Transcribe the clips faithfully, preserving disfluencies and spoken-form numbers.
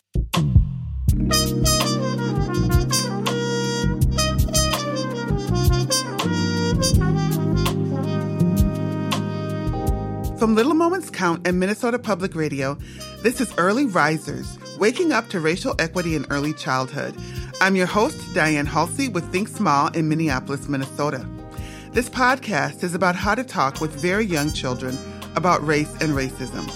From Little Moments Count and Minnesota Public Radio, this is Early Risers, Waking Up to Racial Equity in Early Childhood. I'm your host, Diane Halsey with Think Small in Minneapolis, Minnesota. This podcast is about how to talk with very young children about race and racism.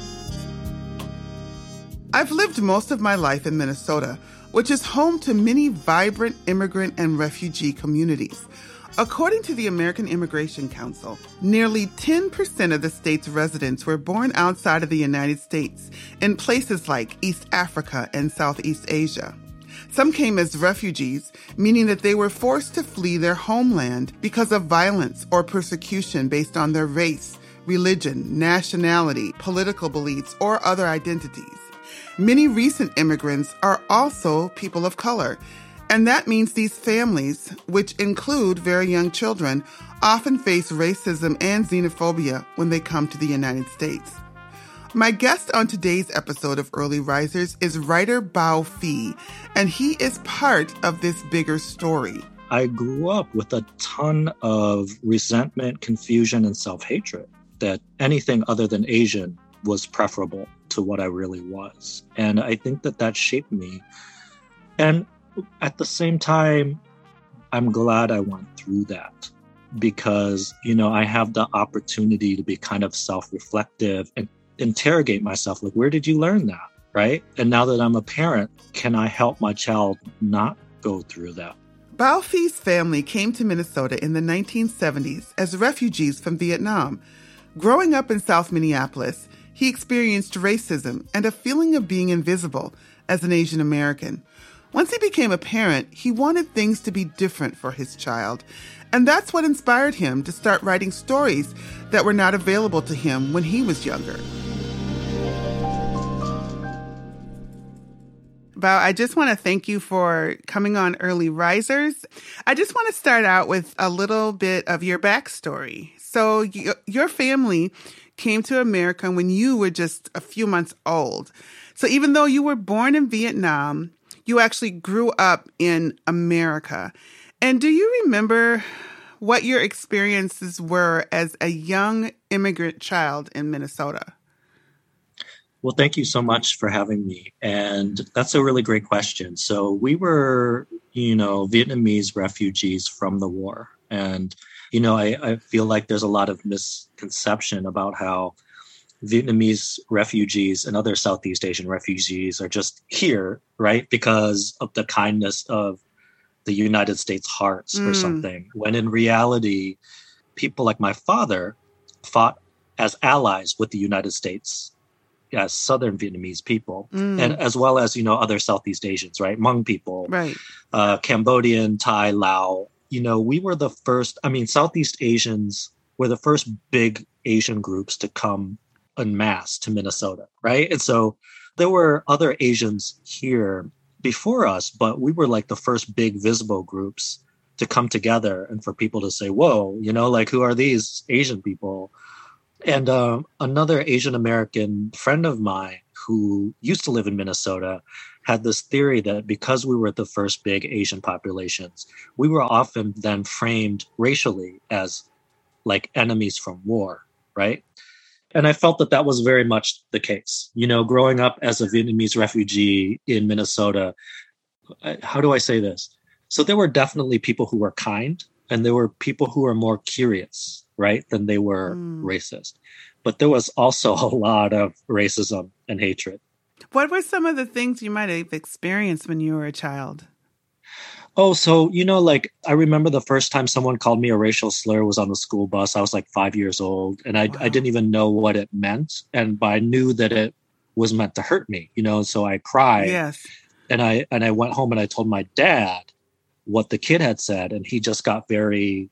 I've lived most of my life in Minnesota, which is home to many vibrant immigrant and refugee communities. According to the American Immigration Council, nearly ten percent of the state's residents were born outside of the United States in places like East Africa and Southeast Asia. Some came as refugees, meaning that they were forced to flee their homeland because of violence or persecution based on their race, religion, nationality, political beliefs, or other identities. Many recent immigrants are also people of color. And that means these families, which include very young children, often face racism and xenophobia when they come to the United States. My guest on today's episode of Early Risers is writer Bao Phi, and he is part of this bigger story. I grew up with a ton of resentment, confusion, and self-hatred that anything other than Asian was preferable to what I really was. And I think that that shaped me. And at the same time, I'm glad I went through that because, you know, I have the opportunity to be kind of self-reflective and interrogate myself. Like, where did you learn that? Right? And now that I'm a parent, can I help my child not go through that? Bao Phi's family came to Minnesota in the nineteen seventies as refugees from Vietnam. Growing up in South Minneapolis, he experienced racism and a feeling of being invisible as an Asian American. Once he became a parent, he wanted things to be different for his child. And that's what inspired him to start writing stories that were not available to him when he was younger. Bao, I just want to thank you for coming on Early Risers. I just want to start out with a little bit of your backstory. So you, your family came to America when you were just a few months old. So even though you were born in Vietnam, you actually grew up in America. And do you remember what your experiences were as a young immigrant child in Minnesota? Well, thank you so much for having me. And that's a really great question. So we were, you know, Vietnamese refugees from the war. And, you know, I, I feel like there's a lot of misconception about how Vietnamese refugees and other Southeast Asian refugees are just here, right? Because of the kindness of the United States hearts mm. or something. When in reality, people like my father fought as allies with the United States as Southern Vietnamese people, mm. and as well as, you know, other Southeast Asians, right? Hmong people, right? Uh, Cambodian, Thai, Lao. You know, we were the first, I mean, Southeast Asians were the first big Asian groups to come en masse to Minnesota, right? And so there were other Asians here before us, but we were like the first big visible groups to come together and for people to say, whoa, you know, like, who are these Asian people? And um, another Asian American friend of mine who used to live in Minnesota had this theory that because we were the first big Asian populations, we were often then framed racially as like enemies from war, right? And I felt that that was very much the case. You know, growing up as a Vietnamese refugee in Minnesota, how do I say this? So there were definitely people who were kind, and there were people who were more curious, right, than they were mm. racist. But there was also a lot of racism and hatred. What were some of the things you might have experienced when you were a child? Oh, so, you know, like, I remember the first time someone called me a racial slur was on the school bus. I was like five years old, and I, wow. I didn't even know what it meant. And but I knew that it was meant to hurt me, you know, so I cried. Yes. And I and I went home and I told my dad what the kid had said, and he just got very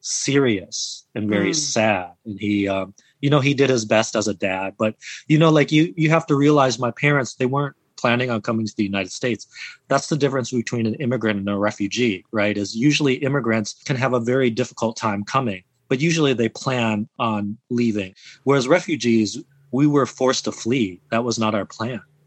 serious and very mm. sad. And he, um, you know, he did his best as a dad. But, you know, like, you you have to realize my parents, they weren't planning on coming to the United States. That's the difference between an immigrant and a refugee, right? Is usually immigrants can have a very difficult time coming, but usually they plan on leaving. Whereas refugees, we were forced to flee. That was not our plan.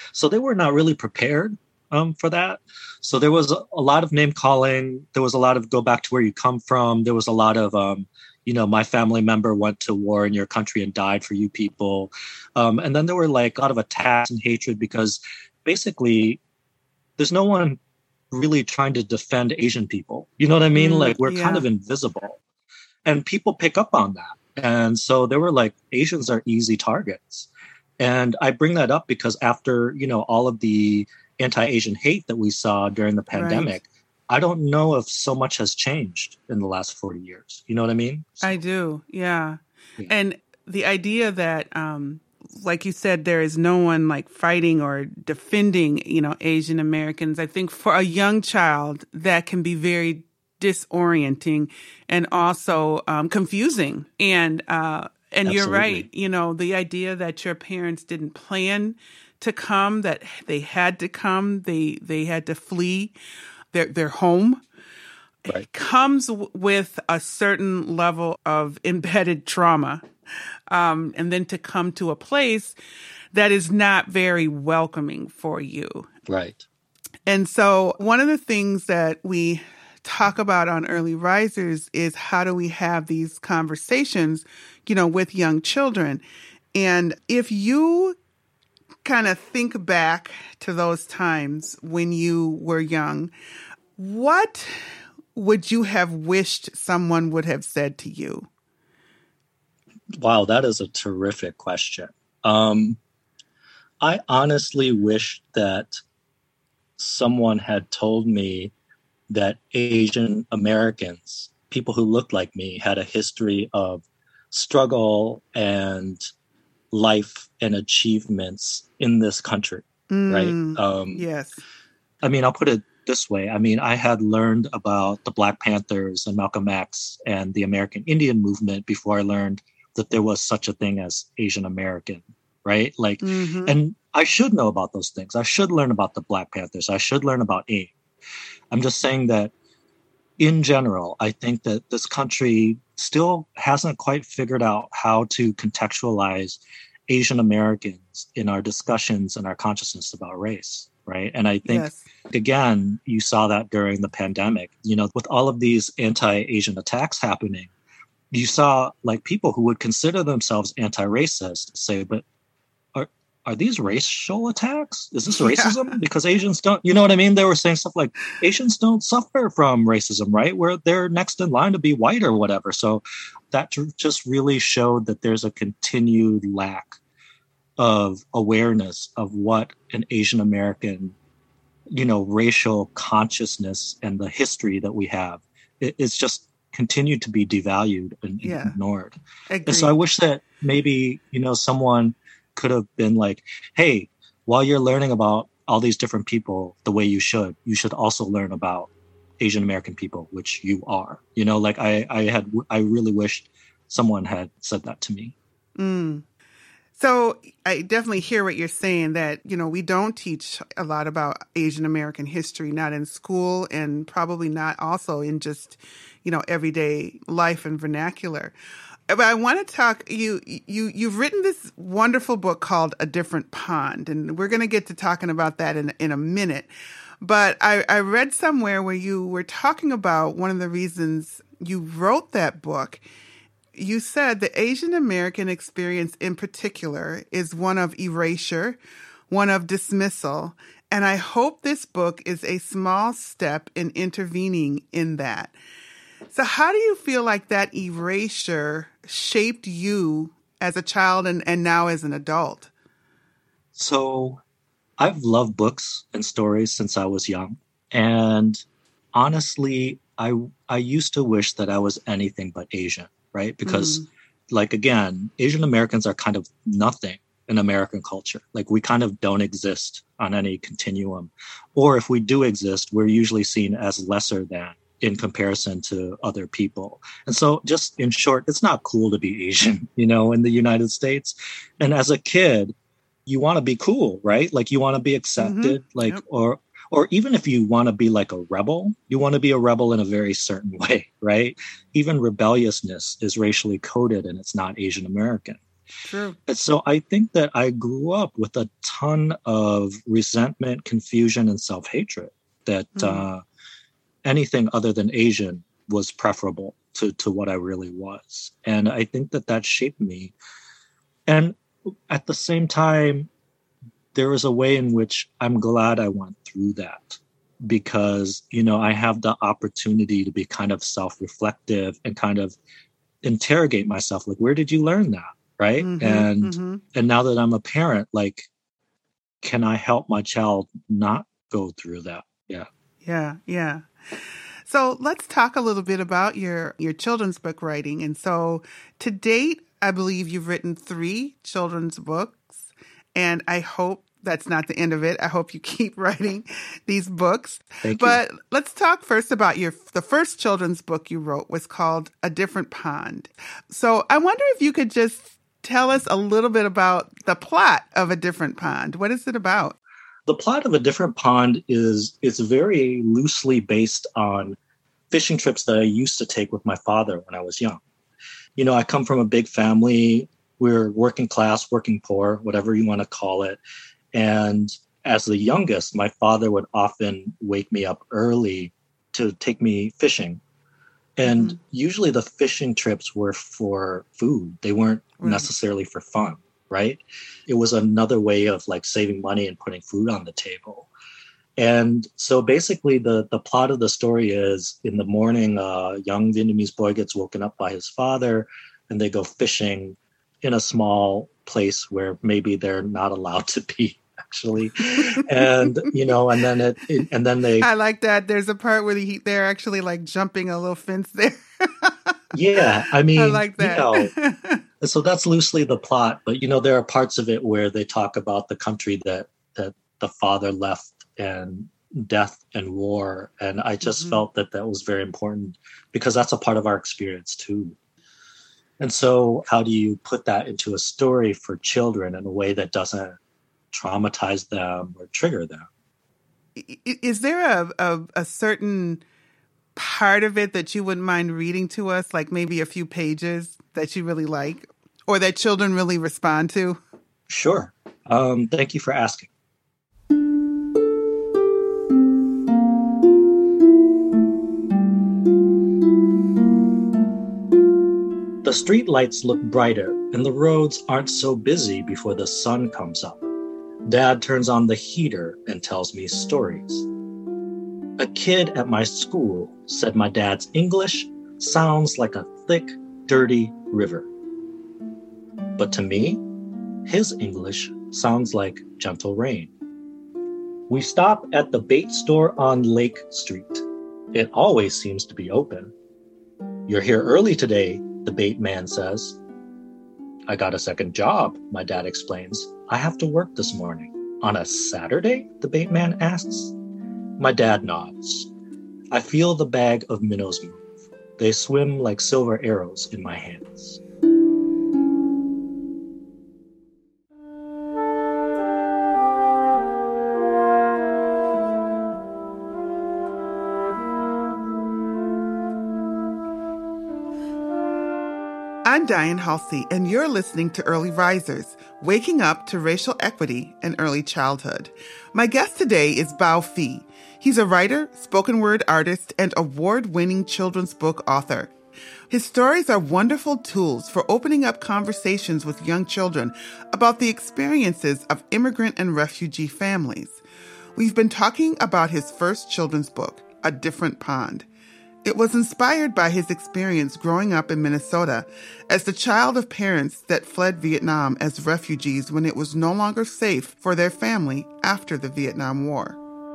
So they were not really prepared um, for that. So there was a, a lot of name calling. There was a lot of go back to where you come from. There was a lot of, um, you know, my family member went to war in your country and died for you people. Um, and then there were like a lot of attacks and hatred because basically there's no one really trying to defend Asian people. You know what I mean? Mm, like we're yeah. kind of invisible and people pick up on that. And so they were like, Asians are easy targets. And I bring that up because after, you know, all of the anti-Asian hate that we saw during the pandemic, right. I don't know if so much has changed in the last forty years. You know what I mean? So, I do. Yeah. yeah. And the idea that, um, like you said, there is no one like fighting or defending, you know, Asian Americans. I think for a young child, that can be very disorienting and also um, confusing. And, uh, and Absolutely. You're right. You know, the idea that your parents didn't plan to come, that they had to come, they, they had to flee their, their home. Right. It comes w- with a certain level of embedded trauma. Um, and then to come to a place that is not very welcoming for you. Right. And so one of the things that we talk about on Early Risers is how do we have these conversations, you know, with young children. And if you kind of think back to those times when you were young, what would you have wished someone would have said to you? Wow, that is a terrific question. Um, I honestly wish that someone had told me that Asian Americans, people who looked like me, had a history of struggle and life and achievements in this country, mm, right? Um, yes. I mean, I'll put it this way. I mean, I had learned about the Black Panthers and Malcolm X and the American Indian movement before I learned that there was such a thing as Asian American, right? Like, mm-hmm. and I should know about those things. I should learn about the Black Panthers. I should learn about AIM. I'm just saying that in general, I think that this country still hasn't quite figured out how to contextualize Asian Americans in our discussions and our consciousness about race, right? And I think, yes. again, you saw that during the pandemic, you know, with all of these anti-Asian attacks happening, you saw like people who would consider themselves anti-racist say, but are are these racial attacks? Is this racism? Yeah. Because Asians don't, you know what I mean? They were saying stuff like Asians don't suffer from racism, right? Where they're next in line to be white or whatever. So that just really showed that there's a continued lack of awareness of what an Asian American, you know, racial consciousness and the history that we have. It, it's just continued to be devalued and yeah. ignored. Agreed. And so I wish that maybe, you know, someone could have been like, hey, while you're learning about all these different people the way you should, you should also learn about Asian American people, which you are. You know, like I, I had, I really wished someone had said that to me. Mm. So I definitely hear what you're saying, that, you know, we don't teach a lot about Asian American history, not in school and probably not also in just, you know, everyday life and vernacular. But I want to talk, you, you, you've written this wonderful book called A Different Pond, and we're going to get to talking about that in, in a minute. But I, I read somewhere where you were talking about one of the reasons you wrote that book. You said the Asian American experience in particular is one of erasure, one of dismissal, and I hope this book is a small step in intervening in that. So how do you feel like that erasure shaped you as a child and, and now as an adult? So I've loved books and stories since I was young. And honestly, I I used to wish that I was anything but Asian, right? Because, mm. like, again, Asian Americans are kind of nothing in American culture. Like, we kind of don't exist on any continuum. Or if we do exist, we're usually seen as lesser than in comparison to other people. And so just in short, it's not cool to be Asian, you know, in the United States. And as a kid, you want to be cool, right? Like, you want to be accepted, mm-hmm. like, yep. or or even if you want to be like a rebel, you want to be a rebel in a very certain way, right? Even rebelliousness is racially coded and it's not Asian American. True. And so I think that I grew up with a ton of resentment, confusion, and self-hatred that mm. uh, anything other than Asian was preferable to, to what I really was. And I think that that shaped me. And at the same time, there is a way in which I'm glad I went through that because, you know, I have the opportunity to be kind of self-reflective and kind of interrogate myself. Like, where did you learn that? Right. Mm-hmm, and mm-hmm. and now that I'm a parent, like, can I help my child not go through that? Yeah. Yeah. Yeah. So let's talk a little bit about your, your children's book writing. And so to date, I believe you've written three children's books. And I hope that's not the end of it. I hope you keep writing these books. Thank but you. Let's talk first about your the first children's book you wrote was called A Different Pond. So I wonder if you could just tell us a little bit about the plot of A Different Pond. What is it about? The plot of A Different Pond is is very loosely based on fishing trips that I used to take with my father when I was young. You know, I come from a big family. We're working class, working poor, whatever you want to call it. And as the youngest, my father would often wake me up early to take me fishing. And mm-hmm. usually the fishing trips were for food. They weren't right. necessarily for fun, right? It was another way of like saving money and putting food on the table. And so basically the, the plot of the story is in the morning, a young Vietnamese boy gets woken up by his father and they go fishing in a small place where maybe they're not allowed to be, actually. And, you know, and then it, it and then they... I like that. There's a part where he, they're actually like jumping a little fence there. Yeah, I mean, I like that. You know, so that's loosely the plot. But, you know, there are parts of it where they talk about the country that, that the father left and death and war. And I just mm-hmm. felt that that was very important because that's a part of our experience, too. And so how do you put that into a story for children in a way that doesn't traumatize them or trigger them? Is there a, a, a certain part of it that you wouldn't mind reading to us, like maybe a few pages that you really like or that children really respond to? Sure. Um, thank you for asking. The street lights look brighter and the roads aren't so busy before the sun comes up. Dad turns on the heater and tells me stories. A kid at my school said my dad's English sounds like a thick, dirty river. But to me, his English sounds like gentle rain. We stop at the bait store on Lake Street. It always seems to be open. You're here early today, the bait man says. I got a second job, my dad explains. I have to work this morning. On a Saturday? The bait man asks. My dad nods. I feel the bag of minnows move. They swim like silver arrows in my hands. I'm Diane Halsey, and you're listening to Early Risers, Waking Up to Racial Equity and Early Childhood. My guest today is Bao Phi. He's a writer, spoken word artist, and award-winning children's book author. His stories are wonderful tools for opening up conversations with young children about the experiences of immigrant and refugee families. We've been talking about his first children's book, A Different Pond. It was inspired by his experience growing up in Minnesota as the child of parents that fled Vietnam as refugees when it was no longer safe for their family after the Vietnam War.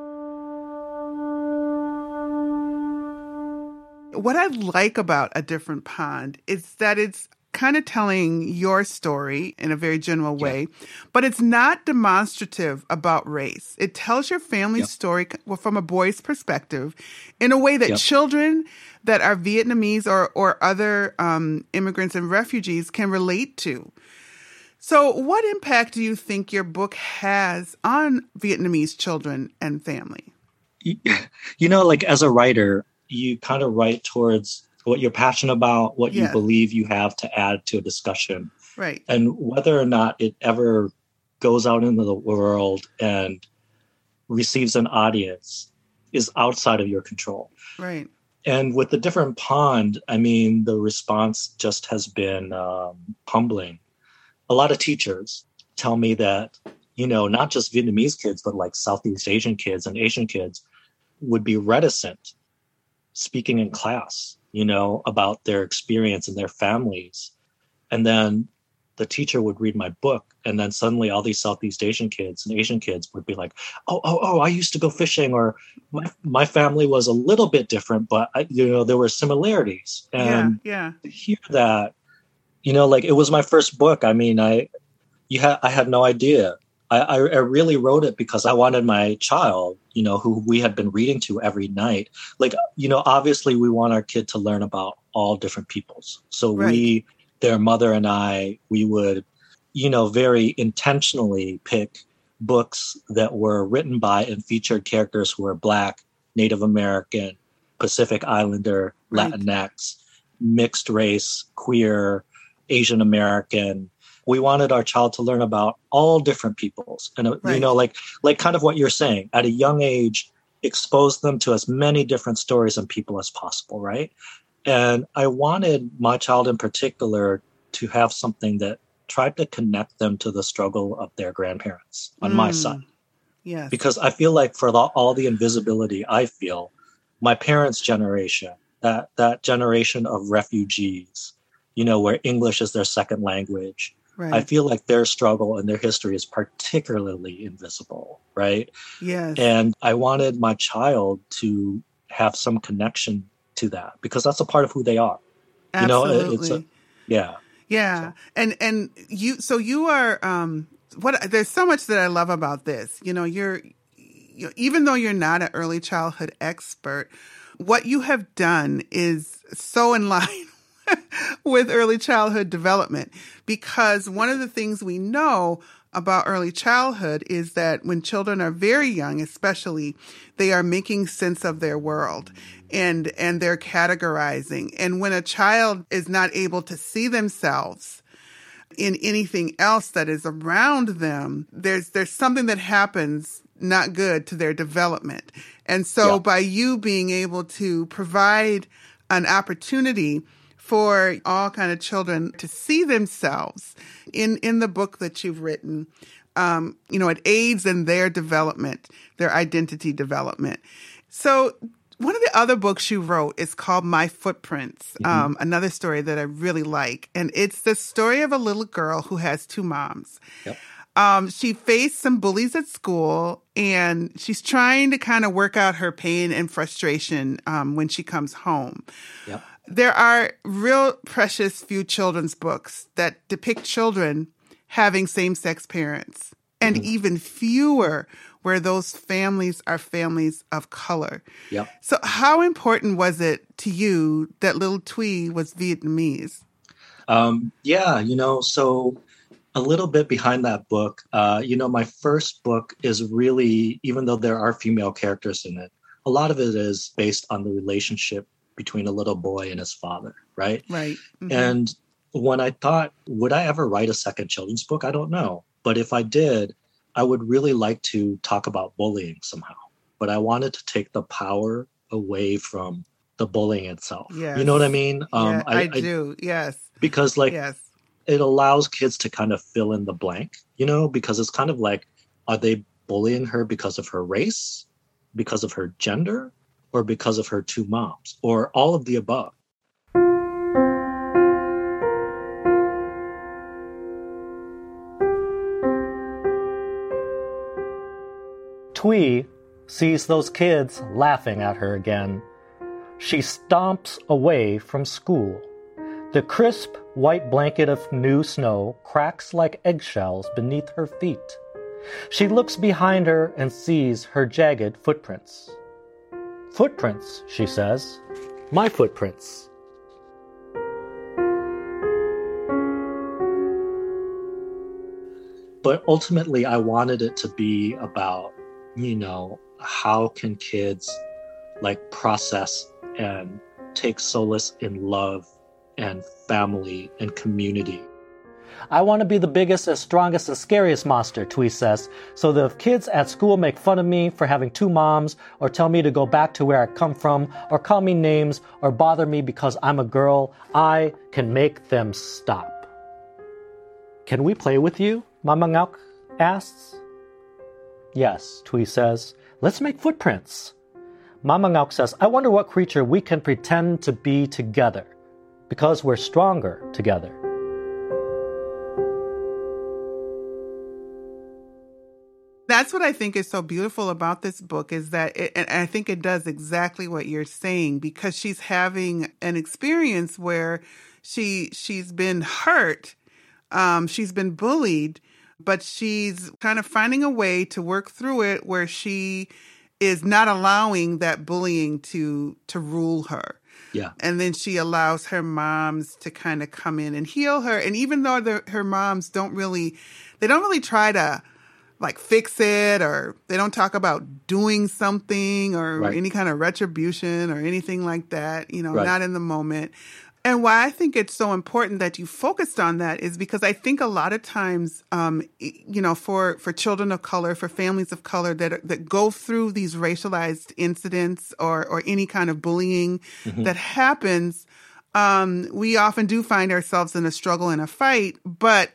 What I like about A Different Pond is that it's kind of telling your story in a very general way, yeah. but it's not demonstrative about race. It tells your family's yep. story from a boy's perspective in a way that yep. children that are Vietnamese or, or other um, immigrants and refugees can relate to. So what impact do you think your book has on Vietnamese children and family? You know, like as a writer, you kind of write towards what you're passionate about, what yes. you believe you have to add to a discussion. Right. And whether or not it ever goes out into the world and receives an audience is outside of your control. Right. And with the different pond, I mean, the response just has been um, humbling. A lot of teachers tell me that, you know, not just Vietnamese kids, but like Southeast Asian kids and Asian kids would be reticent speaking in class, you know, about their experience and their families. And then the teacher would read my book, and then suddenly all these Southeast Asian kids and Asian kids would be like, oh, oh, oh, I used to go fishing, or my, my family was a little bit different, but, I, you know, there were similarities. And yeah, yeah. to hear that, you know, like it was my first book. I mean, I, you had, I had no idea. I, I, I really wrote it because I wanted my child, you know, who we had been reading to every night. Like, you know, obviously we want our kid to learn about all different peoples. So Right. we, their mother and I, we would, you know, very intentionally pick books that were written by and featured characters who were Black, Native American, Pacific Islander, Right. Latinx, mixed race, queer, Asian American. We wanted our child to learn about all different peoples. And, uh, Right. you know, like, like kind of what you're saying, at a young age, expose them to as many different stories and people as possible, right? And I wanted my child in particular to have something that tried to connect them to the struggle of their grandparents on my Mm. side. Yes. Because I feel like for the, all the invisibility I feel, my parents' generation, that, that generation of refugees, you know, where English is their second language, Right. I feel like their struggle and their history is particularly invisible, right? Yes. And I wanted my child to have some connection to that because that's a part of who they are. Absolutely. You know, it's a, yeah. Yeah. So. And and you so you are um what there's so much that I love about this. You know, you're you, even though you're not an early childhood expert, what you have done is so in line with early childhood development, because one of the things we know about early childhood is that when children are very young, especially, they are making sense of their world and and they're categorizing. And when a child is not able to see themselves in anything else that is around them, there's there's something that happens not good to their development. And so Yeah. by you being able to provide an opportunity for all kind of children to see themselves in, in the book that you've written, um, you know, it aids in their development, their identity development. So one of the other books you wrote is called My Footprints, Mm-hmm. um, another story that I really like. And it's the story of a little girl who has two moms. Yep. Um, she faced some bullies at school, and she's trying to kind of work out her pain and frustration um, when she comes home. Yep. There are real precious few children's books that depict children having same-sex parents, and Mm-hmm. even fewer where those families are families of color. Yep. So how important was it to you that little Thuy was Vietnamese? Um, yeah, you know, so a little bit behind that book, uh, you know, my first book is really, even though there are female characters in it, a lot of it is based on the relationship between a little boy and his father, right? Right. Mhm. And when I thought, would I ever write a second children's book? I don't know. But if I did, I would really like to talk about bullying somehow. But I wanted to take the power away from the bullying itself. Yes. You know what I mean? Yeah, I, I, do. Yes. because like yes. it allows kids to kind of fill in the blank, you know, because it's kind of like, are they bullying her because of her race, because of her gender, or because of her two moms, or all of the above? Thuy sees those kids laughing at her again. She stomps away from school. The crisp white blanket of new snow cracks like eggshells beneath her feet. She looks behind her and sees her jagged footprints. Footprints, she says. My footprints. But ultimately, I wanted it to be about, you know, how can kids like process and take solace in love and family and community. I want to be the biggest, and strongest, and scariest monster, Twee says, so that if kids at school make fun of me for having two moms, or tell me to go back to where I come from, or call me names, or bother me because I'm a girl, I can make them stop. Can we play with you? Mama Ngauk asks. Yes, Twee says. Let's make footprints. Mama Ngauk says, I wonder what creature we can pretend to be together, because we're stronger together. That's what I think is so beautiful about this book, is that, it, and I think it does exactly what you're saying, because she's having an experience where she, she's been hurt, um, she's been bullied, but she's kind of finding a way to work through it where she is not allowing that bullying to to rule her. Yeah. And then she allows her moms to kind of come in and heal her. And even though the, her moms don't really, they don't really try to like fix it, or they don't talk about doing something or right. any kind of retribution or anything like that, you know, right. not in the moment. And why I think it's so important that you focused on that is because I think a lot of times, um, you know, for, for children of color, for families of color that that go through these racialized incidents or or any kind of bullying mm-hmm. that happens, um, we often do find ourselves in a struggle and a fight, but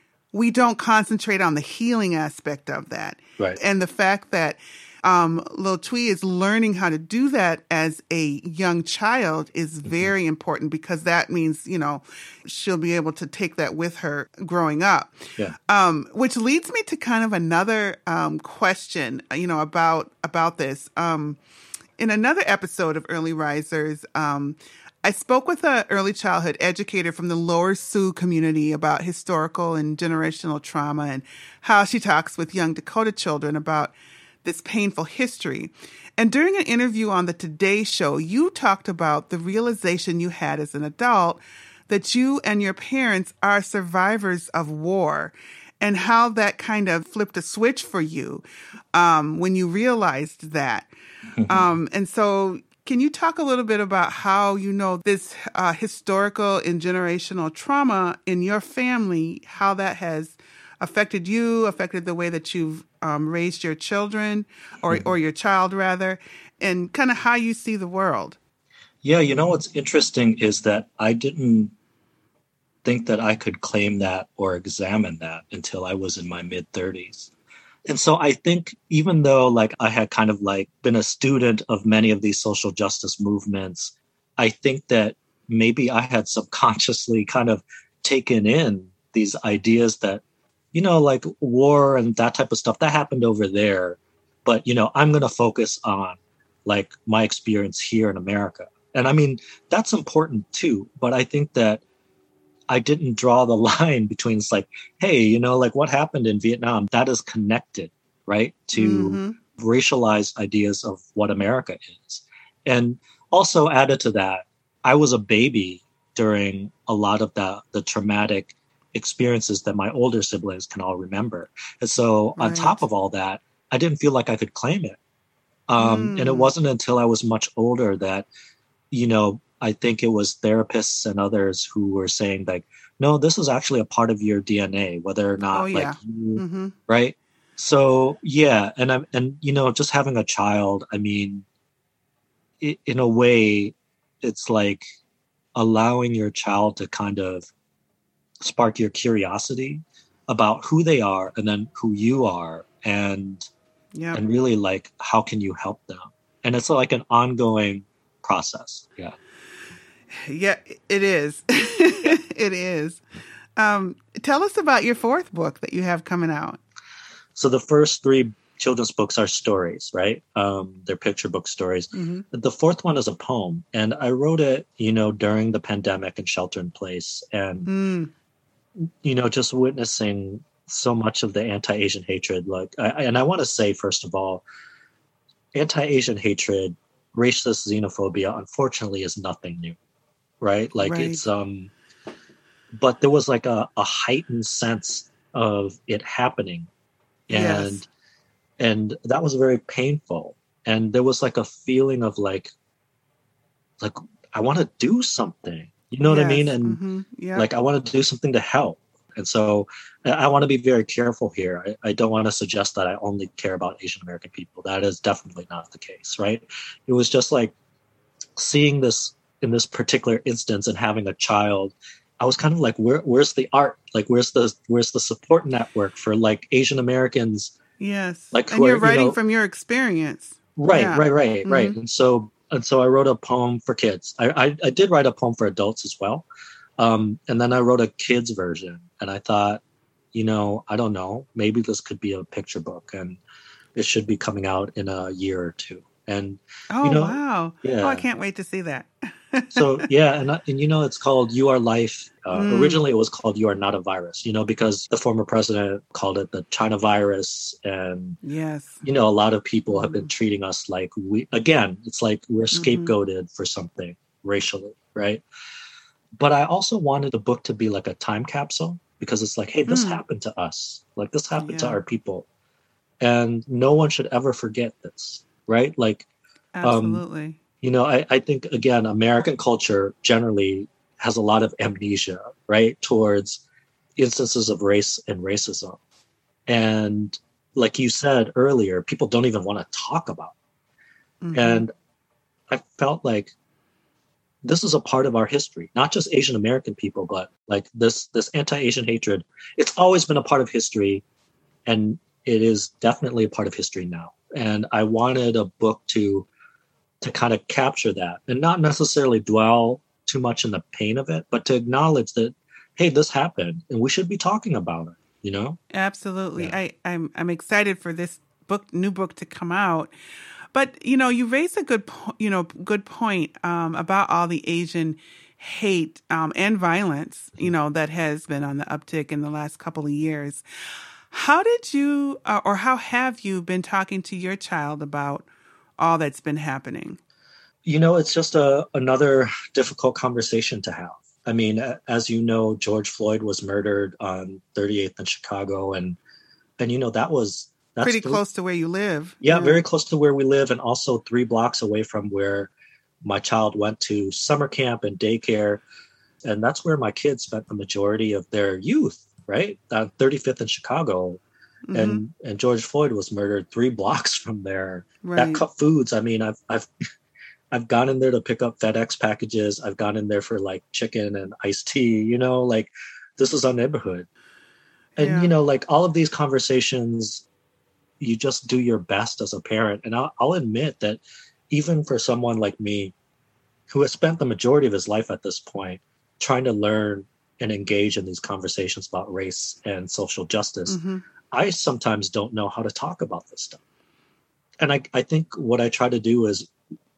we don't concentrate on the healing aspect of that. Right. And the fact that Um, Lil Twee is learning how to do that as a young child is very mm-hmm. important, because that means, you know, she'll be able to take that with her growing up. Yeah. Um, which leads me to kind of another um, question, you know, about about this. Um, in another episode of Early Risers, um, I spoke with an early childhood educator from the Lower Sioux community about historical and generational trauma and how she talks with young Dakota children about this painful history. And during an interview on the Today Show, you talked about the realization you had as an adult that you and your parents are survivors of war, and how that kind of flipped a switch for you um, when you realized that. um, and so can you talk a little bit about how, you know, this uh, historical and generational trauma in your family, how that has affected you, affected the way that you've um, raised your children or, mm-hmm. or your child rather, and kind of how you see the world? Yeah, you know, what's interesting is that I didn't think that I could claim that or examine that until I was in my mid thirties. And so I think even though like I had kind of like been a student of many of these social justice movements, I think that maybe I had subconsciously kind of taken in these ideas that, you know, like war and that type of stuff that happened over there. But, you know, I'm going to focus on like my experience here in America. And I mean, that's important too. But I think that I didn't draw the line between it's like, hey, you know, like what happened in Vietnam, that is connected, right, to mm-hmm. racialized ideas of what America is. And also added to that, I was a baby during a lot of the, the traumatic experiences that my older siblings can all remember. And so right. on top of all that, I didn't feel like I could claim it. Um, mm. And it wasn't until I was much older that, you know, I think it was therapists and others who were saying like, no, this is actually a part of your D N A, whether or not oh, yeah. like you, mm-hmm. right. So yeah. And I'm, and, you know, just having a child, I mean, it, in a way, it's like allowing your child to kind of spark your curiosity about who they are and then who you are, and yep. and really like how can you help them, and it's like an ongoing process. Yeah yeah it is. It is. Um tell us about your fourth book that you have coming out. So the first three children's books are stories, right? Um they're picture book stories. Mm-hmm. The fourth one is a poem, and I wrote it, you know, during the pandemic and shelter in place, and mm. you know, just witnessing so much of the anti-Asian hatred. Like, I, and I want to say, first of all, anti-Asian hatred, racist xenophobia, unfortunately, is nothing new, right? Like right. it's, um, but there was like a, a heightened sense of it happening, and yes. and that was very painful. And there was like a feeling of like, like I want to do something. You know yes. what I mean? And mm-hmm. yeah. like, I want to do something to help. And so I, I want to be very careful here. I, I don't want to suggest that I only care about Asian American people. That is definitely not the case, right? It was just like seeing this in this particular instance and having a child, I was kind of like, where, where's the art? Like, where's the, where's the support network for like Asian Americans? Yes. Like, and you're are, writing you know, from your experience. Right, Yeah. right, right, Mm-hmm. right. And so, and so I wrote a poem for kids. I, I, I did write a poem for adults as well. Um, and then I wrote a kids version, and I thought, you know, I don't know, maybe this could be a picture book, and it should be coming out in a year or two. And, Oh, you know, wow. yeah. Oh, I can't wait to see that. So, yeah. And, and, you know, it's called You Are Life. Uh, Mm. Originally, it was called You Are Not a Virus, you know, because the former president called it the China virus. And, Yes. you know, a lot of people have been treating us like we, again, it's like we're Mm-hmm. scapegoated for something racially, right? But I also wanted the book to be like a time capsule, because it's like, hey, this Mm. happened to us. Like, this happened to Yeah. our people. And no one should ever forget this, right? Like, um, Absolutely. you know, I, I think, again, American culture generally has a lot of amnesia, right, towards instances of race and racism. And like you said earlier, people don't even want to talk about it. Mm-hmm. And I felt like this is a part of our history, not just Asian American people, but like this, this anti-Asian hatred. It's always been a part of history, and it is definitely a part of history now. And I wanted a book to, to kind of capture that and not necessarily dwell too much in the pain of it, but to acknowledge that, hey, this happened and we should be talking about it, you know? Absolutely. Yeah. I, I'm I'm excited for this book, new book to come out. But you know, you raised a good, po- you know, good point um, about all the Asian hate um, and violence, you know, that has been on the uptick in the last couple of years. How did you, uh, or how have you been talking to your child about all that's been happening? You know, it's just a another difficult conversation to have. I mean, a- as you know, George Floyd was murdered on thirty-eighth in Chicago, and and you know that was that's Pretty th- close to where you live. yeah, very close to where we live, and also three blocks away from where my child went to summer camp and daycare, and that's where my kids spent the majority of their youth. Right, on thirty-fifth in Chicago, Mm-hmm. and and George Floyd was murdered three blocks from there. Right. That Cup Foods. I mean, I've I've I've gone in there to pick up FedEx packages. I've gone in there for like chicken and iced tea. You know, like this is our neighborhood, and Yeah. you know, like all of these conversations, you just do your best as a parent. And I'll, I'll admit that even for someone like me, who has spent the majority of his life at this point trying to learn and engage in these conversations about race and social justice, Mm-hmm. I sometimes don't know how to talk about this stuff. And I, I think what I try to do is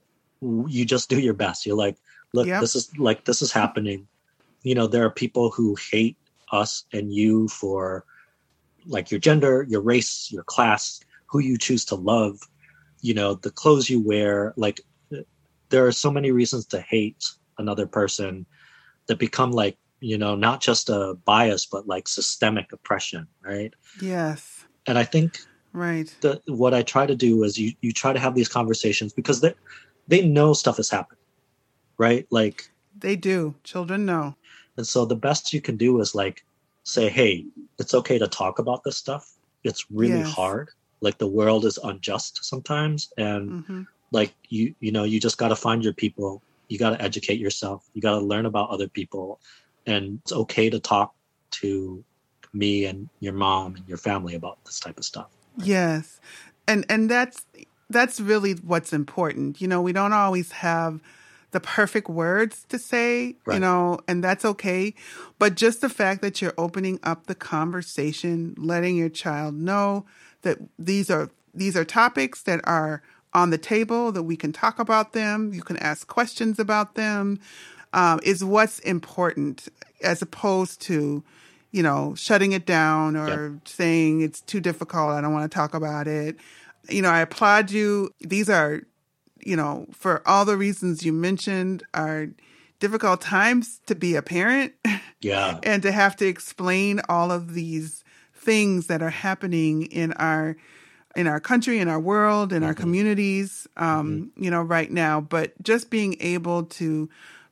you just do your best. You're like, look, Yep. this is like, this is happening. You know, there are people who hate us and you for like your gender, your race, your class, who you choose to love, you know, the clothes you wear. Like there are so many reasons to hate another person that become like, you know, not just a bias, but like systemic oppression. Right. Yes. And I think Right. the, what I try to do is you, you try to have these conversations because they, they know stuff is happening. Right. Like, They do. Children know. and so the best you can do is like say, hey, it's okay to talk about this stuff. It's really Yes. hard. Like the world is unjust sometimes. And Mm-hmm. like, you, you know, you just got to find your people. You got to educate yourself. You got to learn about other people. And it's okay to talk to me and your mom and your family about this type of stuff. Yes. And and that's that's really what's important. You know, we don't always have the perfect words to say, Right. you know, and that's okay. But just the fact that you're opening up the conversation, letting your child know that these are these are topics that are on the table, that we can talk about them, you can ask questions about them, um, is what's important, as opposed to, you know, shutting it down or Yep. saying it's too difficult, I don't want to talk about it. You know, I applaud you. These are, you know, for all the reasons you mentioned, are difficult times to be a parent Yeah. and to have to explain all of these things that are happening in our in our country, in our world, in our Mhm. communities, um, you know, right now. But just being able to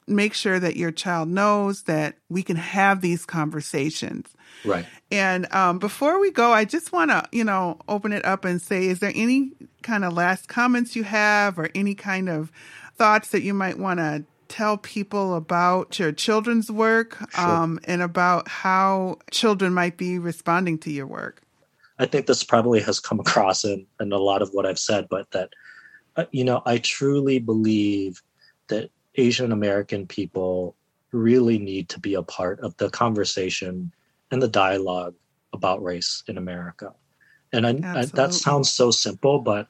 make sure that your child knows that we can have these conversations. Right. And um, before we go, I just want to, you know, open it up and say, is there any kind of last comments you have or any kind of thoughts that you might want to tell people about your children's work Sure. um, and about how children might be responding to your work? I think this probably has come across in, in a lot of what I've said, but that, uh, you know, I truly believe that Asian American people really need to be a part of the conversation and the dialogue about race in America. And I, I, that sounds so simple, but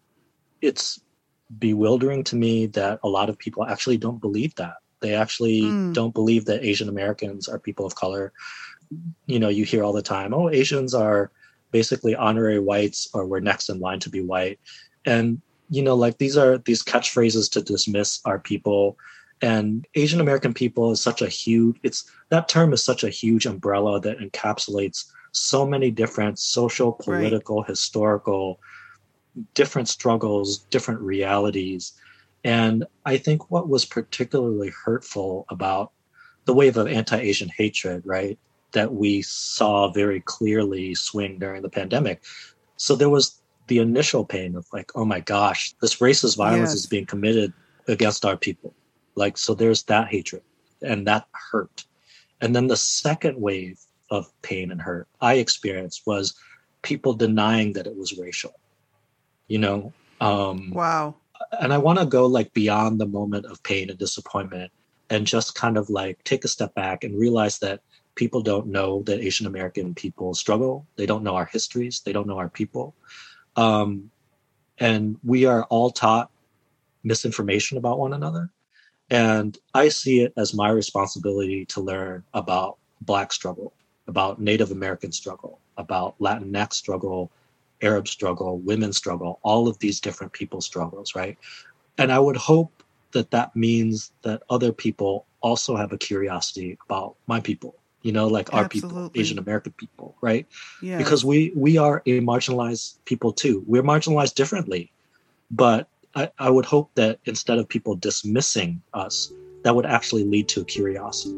it's bewildering to me that a lot of people actually don't believe that. They actually mm. don't believe that Asian Americans are people of color. You know, you hear all the time, oh, Asians are basically honorary whites, or we're next in line to be white. And, you know, like these are these catchphrases to dismiss our people. And Asian American people is such a huge, it's that term is such a huge umbrella that encapsulates so many different social, political, right. historical, different struggles, different realities. And I think what was particularly hurtful about the wave of anti-Asian hatred, right, that we saw very clearly swing during the pandemic. So there was the initial pain of like, oh my gosh, this racist violence yes. is being committed against our people. Like, so there's that hatred and that hurt. And then the second wave of pain and hurt I experienced was people denying that it was racial, you know? Um, wow. And I want to go like beyond the moment of pain and disappointment and just kind of like take a step back and realize that people don't know that Asian American people struggle. They don't know our histories. They don't know our people. Um, and we are all taught misinformation about one another. And I see it as my responsibility to learn about Black struggle, about Native American struggle, about Latinx struggle, Arab struggle, women's struggle, all of these different people's struggles, right? And I would hope that that means that other people also have a curiosity about my people, you know, like our Absolutely. people, Asian American people, right? Yes. Because we we are a marginalized people too. We're marginalized differently, but I, I would hope that instead of people dismissing us, that would actually lead to a curiosity.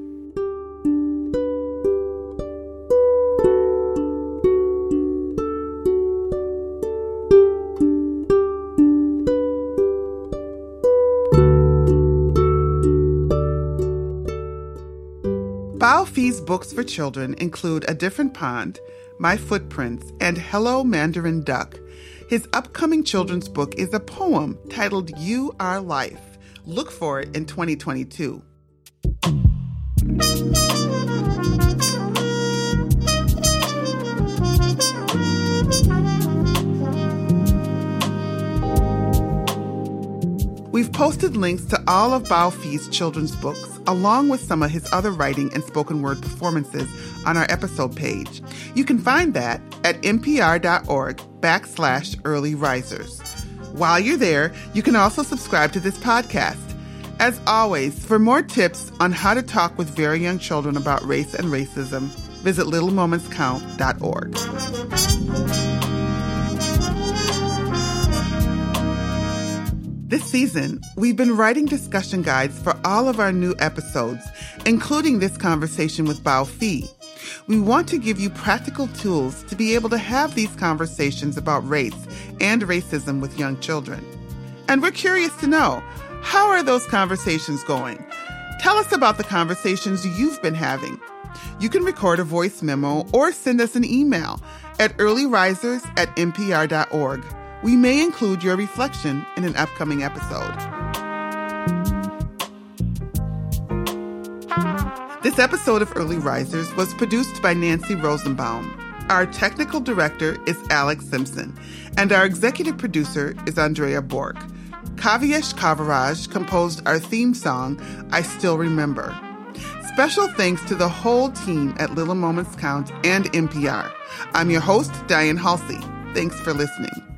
Bao Phi's books for children include A Different Pond, My Footprints, and Hello, Mandarin Duck. His upcoming children's book is a poem titled You Are Life. Look for it in twenty twenty-two. We've posted links to all of Bao Phi's children's books, along with some of his other writing and spoken word performances on our episode page. You can find that at npr.org backslash early risers. While you're there, you can also subscribe to this podcast. As always, for more tips on how to talk with very young children about race and racism, visit little moments count dot org. This season, we've been writing discussion guides for all of our new episodes, including this conversation with Bao Phi. We want to give you practical tools to be able to have these conversations about race and racism with young children. And we're curious to know, how are those conversations going? Tell us about the conversations you've been having. You can record a voice memo or send us an email at earlyrisers at npr dot org. We may include your reflection in an upcoming episode. This episode of Early Risers was produced by Nancy Rosenbaum. Our technical director is Alex Simpson, and our executive producer is Andrea Bork. Kavyesh Kaviraj composed our theme song, I Still Remember. Special thanks to the whole team at Little Moments Count and N P R. I'm your host, Diane Halsey. Thanks for listening.